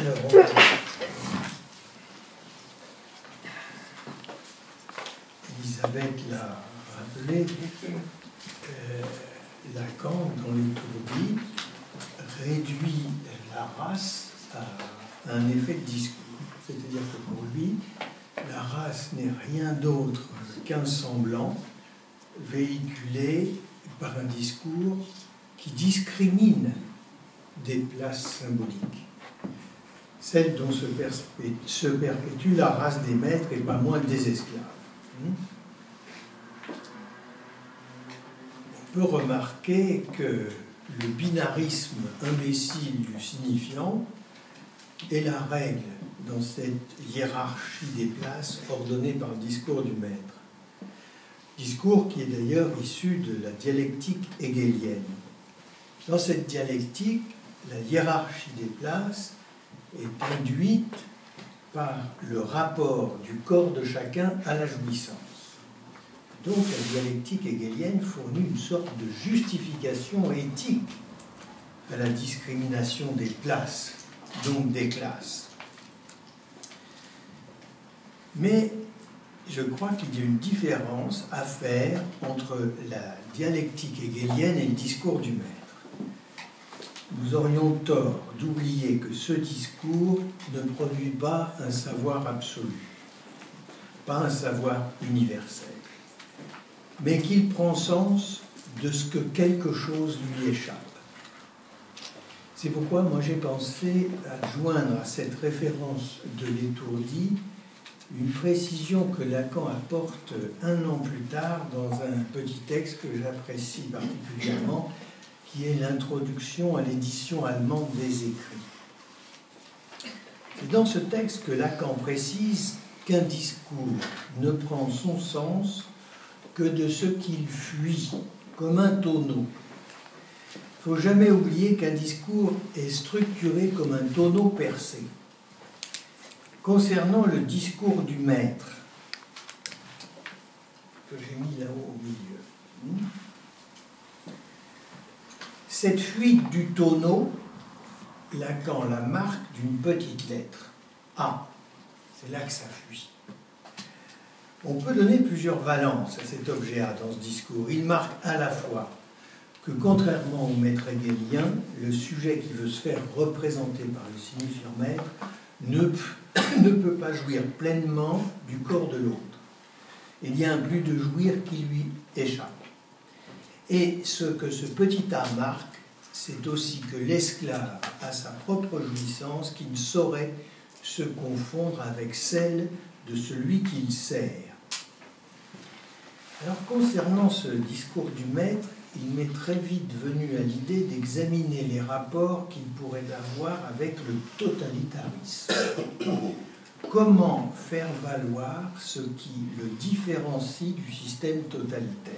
Alors, Elisabeth l'a rappelé, Lacan, dans l'étourdi, réduit la race à un effet de discours. C'est-à-dire que pour lui, la race n'est rien d'autre qu'un semblant véhiculé par un discours qui discrimine des places symboliques. Celle dont se perpétue la race des maîtres et pas moins des esclaves. On peut remarquer que le binarisme imbécile du signifiant est la règle dans cette hiérarchie des places ordonnée par le discours du maître. Discours qui est d'ailleurs issu de la dialectique hegelienne. Dans cette dialectique, la hiérarchie des places est induite par le rapport du corps de chacun à la jouissance. Donc la dialectique hegelienne fournit une sorte de justification éthique à la discrimination des places, donc des classes. Mais je crois qu'il y a une différence à faire entre la dialectique hegelienne et le discours du maître. Nous aurions tort d'oublier que ce discours ne produit pas un savoir absolu, pas un savoir universel, mais qu'il prend sens de ce que quelque chose lui échappe. C'est pourquoi moi j'ai pensé adjoindre à cette référence de l'étourdi une précision que Lacan apporte un an plus tard dans un petit texte que j'apprécie particulièrement, qui est l'introduction à l'édition allemande des écrits. C'est dans ce texte que Lacan précise qu'un discours ne prend son sens que de ce qu'il fuit, comme un tonneau. Il ne faut jamais oublier qu'un discours est structuré comme un tonneau percé. Concernant le discours du maître, que j'ai mis là-haut au milieu, cette fuite du tonneau, Lacan la marque d'une petite lettre, A. C'est là que ça fuit. On peut donner plusieurs valences à cet objet A dans ce discours. Il marque à la fois que, contrairement au maître hegelien, le sujet qui veut se faire représenter par le signifiant maître ne peut pas jouir pleinement du corps de l'autre. Il y a un but de jouir qui lui échappe. Et ce que ce petit A marque, c'est aussi que l'esclave a sa propre jouissance qui ne saurait se confondre avec celle de celui qu'il sert. Alors, concernant ce discours du maître, il m'est très vite venu à l'idée d'examiner les rapports qu'il pourrait avoir avec le totalitarisme. Comment faire valoir ce qui le différencie du système totalitaire?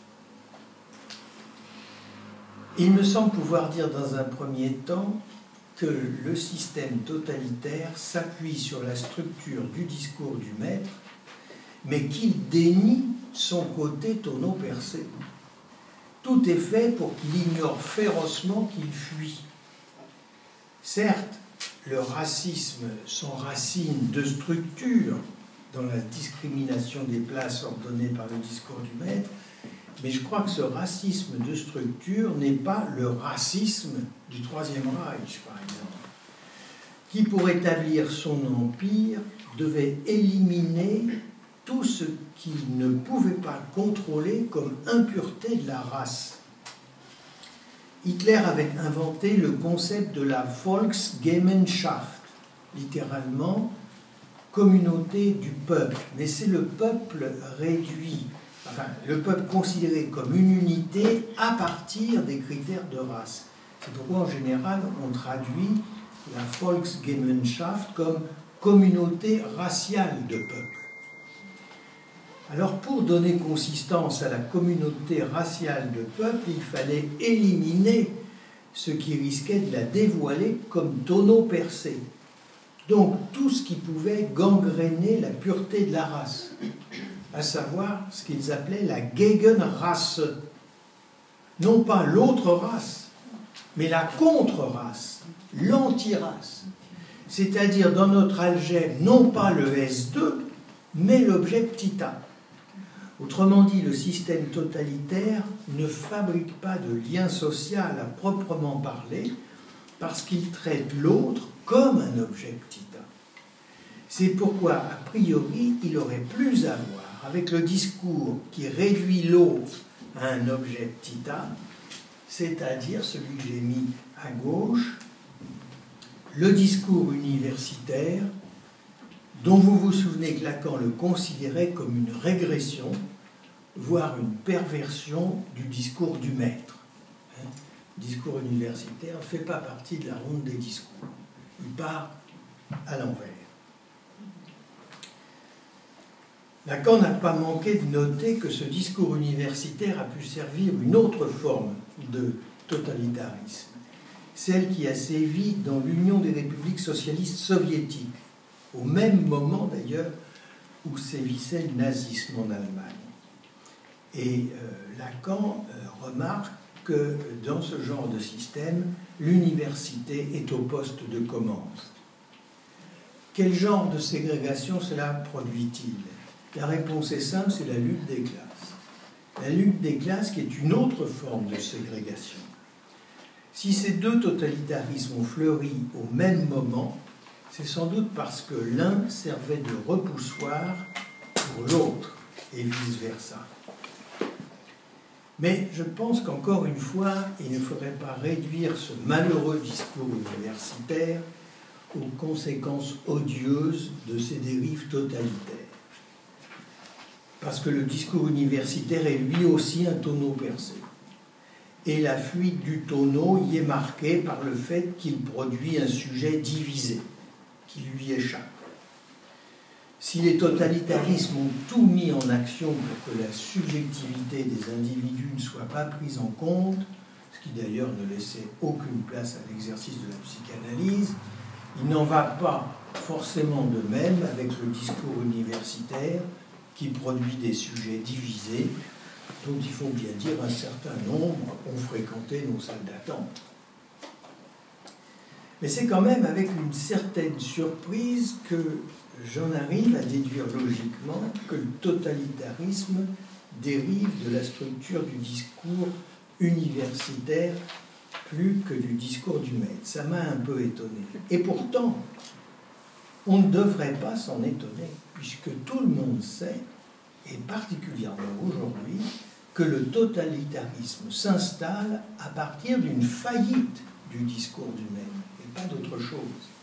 Il me semble pouvoir dire dans un premier temps que le système totalitaire s'appuie sur la structure du discours du maître, mais qu'il dénie son côté tonneau percé. Tout est fait pour qu'il ignore férocement qu'il fuit. Certes, le racisme s'enracine de structure dans la discrimination des places ordonnée par le discours du maître, mais je crois que ce racisme de structure n'est pas le racisme du Troisième Reich, par exemple, qui, pour établir son empire, devait éliminer tout ce qu'il ne pouvait pas contrôler comme impureté de la race. Hitler avait inventé le concept de la Volksgemeinschaft, littéralement communauté du peuple, mais c'est le peuple réduit, enfin le peuple considéré comme une unité à partir des critères de race. C'est pourquoi en général on traduit la Volksgemeinschaft comme communauté raciale de peuple. Alors, pour donner consistance à la communauté raciale de peuple, il fallait éliminer ce qui risquait de la dévoiler comme tonneau percé. Donc, tout ce qui pouvait gangréner la pureté de la race, à savoir ce qu'ils appelaient la Gegenrasse. Non pas l'autre race, mais la contre-race, l'anti-race. c'est-à-dire dans notre algèbre, non pas le S2, mais l'objet petit a. Autrement dit, le système totalitaire ne fabrique pas de lien social à proprement parler parce qu'il traite l'autre comme un objet petit a. C'est pourquoi, a priori, il aurait plus à voir avec le discours qui réduit l'autre à un objet petit a, c'est-à-dire celui que j'ai mis à gauche, le discours universitaire, dont vous vous souvenez que Lacan le considérait comme une régression, voire une perversion du discours du maître. Le discours universitaire ne fait pas partie de la ronde des discours. Il part à l'envers. Lacan n'a pas manqué de noter que ce discours universitaire a pu servir une autre forme de totalitarisme, celle qui a sévi dans l'Union des républiques socialistes soviétiques, au même moment d'ailleurs où sévissait le nazisme en Allemagne. Et Lacan remarque que dans ce genre de système, l'université est au poste de commande. Quel genre de ségrégation cela produit-il ? La réponse est simple, c'est la lutte des classes. La lutte des classes qui est une autre forme de ségrégation. Si ces deux totalitarismes ont fleuri au même moment, c'est sans doute parce que l'un servait de repoussoir pour l'autre et vice-versa. Mais je pense qu'encore une fois, il ne faudrait pas réduire ce malheureux discours universitaire aux conséquences odieuses de ces dérives totalitaires. Parce que le discours universitaire est lui aussi un tonneau percé. Et la fuite du tonneau y est marquée par le fait qu'il produit un sujet divisé, qui lui échappe. Si les totalitarismes ont tout mis en action pour que la subjectivité des individus ne soit pas prise en compte, ce qui d'ailleurs ne laissait aucune place à l'exercice de la psychanalyse, il n'en va pas forcément de même avec le discours universitaire qui produit des sujets divisés, dont il faut bien dire un certain nombre ont fréquenté nos salles d'attente. Mais c'est quand même avec une certaine surprise que j'en arrive à déduire logiquement que le totalitarisme dérive de la structure du discours universitaire plus que du discours du maître. Ça m'a un peu étonné. Et pourtant, on ne devrait pas s'en étonner, puisque tout le monde sait, et particulièrement aujourd'hui, que le totalitarisme s'installe à partir d'une faillite du discours du maître, et pas d'autre chose.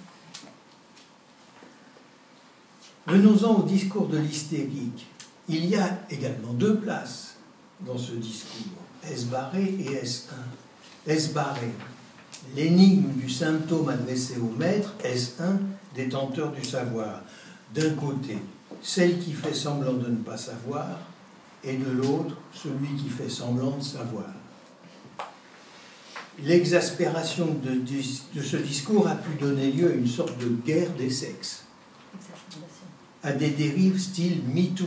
Venons-en au discours de l'hystérique. Il y a également deux places dans ce discours, S barré et S1. S barré, l'énigme du symptôme adressé au maître, S1, détenteur du savoir. D'un côté, celle qui fait semblant de ne pas savoir, et de l'autre, celui qui fait semblant de savoir. L'exaspération de ce discours a pu donner lieu à une sorte de guerre des sexes, à des dérives style MeToo,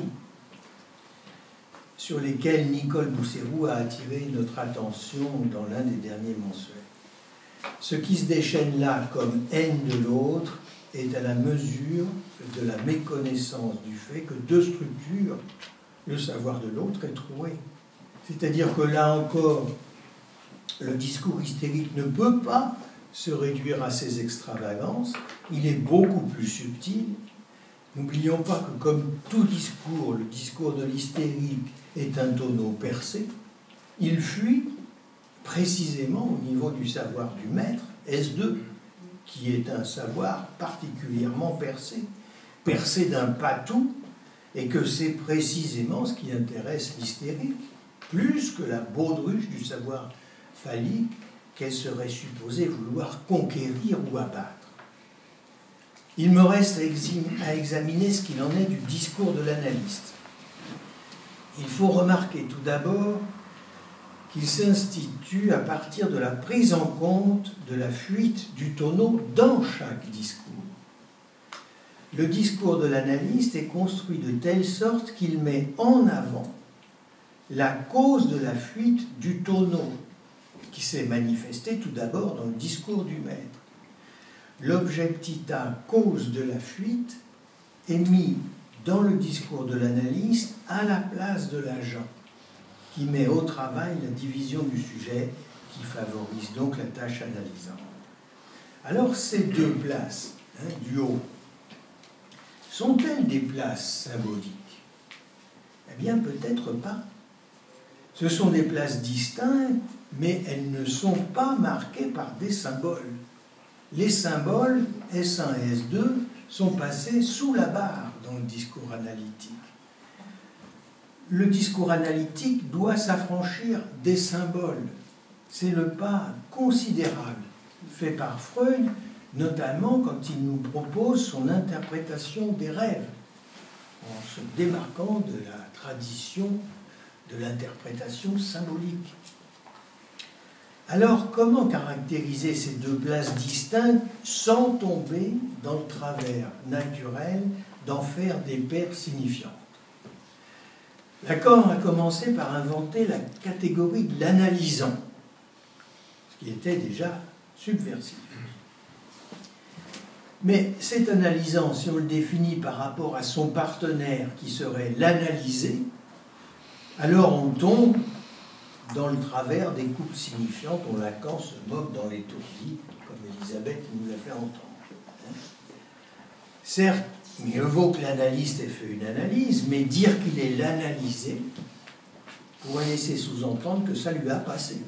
sur lesquelles Nicole Bousserou a attiré notre attention dans l'un des derniers mensuels. Ce qui se déchaîne là comme haine de l'autre est à la mesure de la méconnaissance du fait que deux structures, le savoir de l'autre, est troué. C'est-à-dire que là encore, le discours hystérique ne peut pas se réduire à ses extravagances, il est beaucoup plus subtil. N'oublions pas que comme tout discours, le discours de l'hystérique est un tonneau percé, il fuit précisément au niveau du savoir du maître, S2, qui est un savoir particulièrement percé, percé d'un patou, et que c'est précisément ce qui intéresse l'hystérique, plus que la baudruche du savoir phallique qu'elle serait supposée vouloir conquérir ou abattre. Il me reste à examiner ce qu'il en est du discours de l'analyste. Il faut remarquer tout d'abord qu'il s'institue à partir de la prise en compte de la fuite du tonneau dans chaque discours. Le discours de l'analyste est construit de telle sorte qu'il met en avant la cause de la fuite du tonneau, qui s'est manifestée tout d'abord dans le discours du maître. l'objet petit a, cause de la fuite, est mis dans le discours de l'analyste à la place de l'agent, qui met au travail la division du sujet, qui favorise donc la tâche analysante. Alors ces deux places, du haut, sont-elles des places symboliques? Eh bien, peut-être pas. Ce sont des places distinctes, mais elles ne sont pas marquées par des symboles. Les symboles S1 et S2 sont passés sous la barre dans le discours analytique. Le discours analytique doit s'affranchir des symboles. C'est le pas considérable fait par Freud, notamment quand il nous propose son interprétation des rêves, en se démarquant de la tradition de l'interprétation symbolique. Alors, comment caractériser ces deux places distinctes sans tomber dans le travers naturel d'en faire des paires signifiantes? Lacan a commencé par inventer la catégorie de l'analysant, ce qui était déjà subversif. Mais cet analysant, si on le définit par rapport à son partenaire qui serait l'analysé, alors on tombe dans le travers des coupes signifiantes dont Lacan se moque dans l'étourdi, comme Elisabeth nous l'a fait entendre. Certes, mieux vaut que l'analyste ait fait une analyse, mais dire qu'il est l'analysé pourrait laisser sous-entendre que ça lui a passé.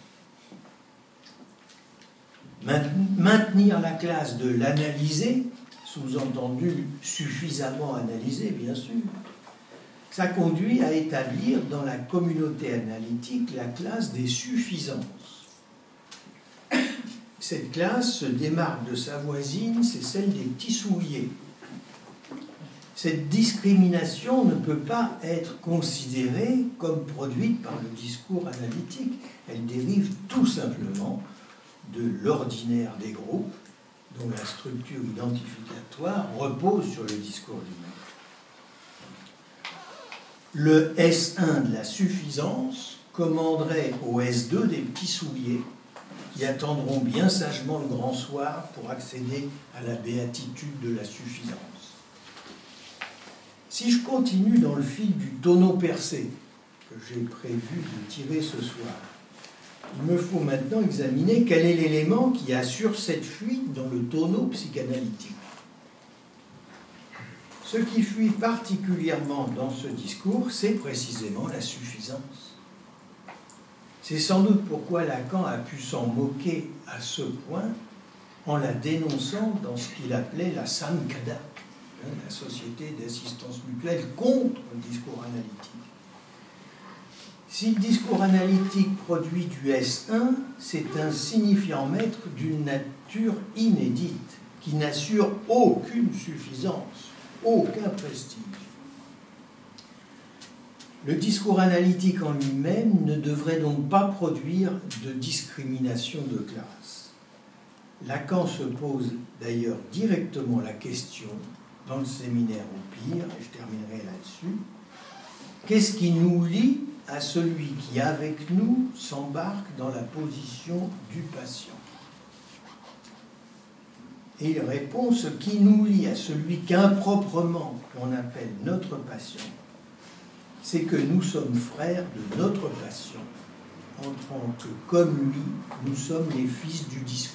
Maintenir la classe de l'analysé, sous-entendu suffisamment analysé, bien sûr, ça conduit à établir dans la communauté analytique la classe des suffisances. Cette classe se démarque de sa voisine, c'est celle des petits souliers. Cette discrimination ne peut pas être considérée comme produite par le discours analytique. Elle dérive tout simplement de l'ordinaire des groupes, dont la structure identificatoire repose sur le discours du maître. Le S1 de la suffisance commanderait au S2 des petits souliers qui attendront bien sagement le grand soir pour accéder à la béatitude de la suffisance. Si je continue dans le fil du tonneau percé que j'ai prévu de tirer ce soir, il me faut maintenant examiner quel est l'élément qui assure cette fuite dans le tonneau psychanalytique. Ce qui fuit particulièrement dans ce discours, c'est précisément la suffisance. C'est sans doute pourquoi Lacan a pu s'en moquer à ce point en la dénonçant dans ce qu'il appelait la Samkhada, la société d'assistance mutuelle contre le discours analytique. Si le discours analytique produit du S1, c'est un signifiant maître d'une nature inédite, qui n'assure aucune suffisance, aucun prestige. Le discours analytique en lui-même ne devrait donc pas produire de discrimination de classe. Lacan se pose d'ailleurs directement la question, dans le séminaire au pire, et je terminerai là-dessus, qu'est-ce qui nous lie à celui qui, avec nous, s'embarque dans la position du patient? Et il répond, ce qui nous lie à celui qu'improprement on appelle notre patient, c'est que nous sommes frères de notre patient, en tant que, comme lui, nous sommes les fils du discours.